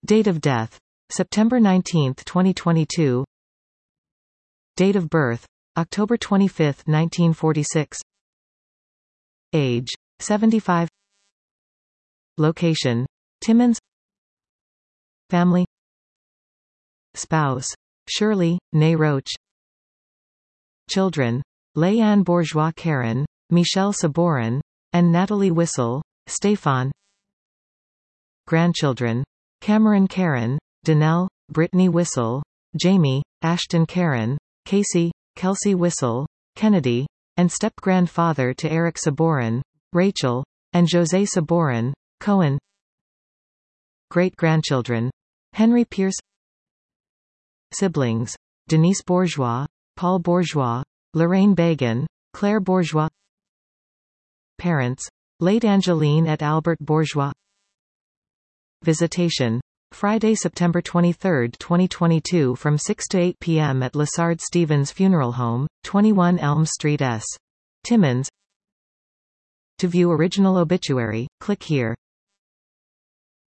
Date of death: September 19, 2022. Date of birth: October 25, 1946. Age: 75. Location: Timmins. Family: Spouse: Shirley, née Roach. Children: Leanne Bourgeois Caron, Michelle Sabourin, and Natalie Wissel, Stéphane. Grandchildren: Cameron Caron, Danelle, Brittany Wissel, Jamie, Ashton Caron, Casey, Kelsey Wissel, Kennedy, and step-grandfather to Eric Sabourin, Rachel, and José Sabourin, Cohen. Great-grandchildren: Henry Pierce. Siblings: Denise Bourgeois, Paul Bourgeois, Lorraine Began, Claire Bourgeois. Parents: late Angeline et Albert Bourgeois. Visitation: Friday, September 23, 2022 from 6 to 8 p.m. at Lessard Stevens Funeral Home, 21 Elm Street S. Timmins. To view original obituary, click here.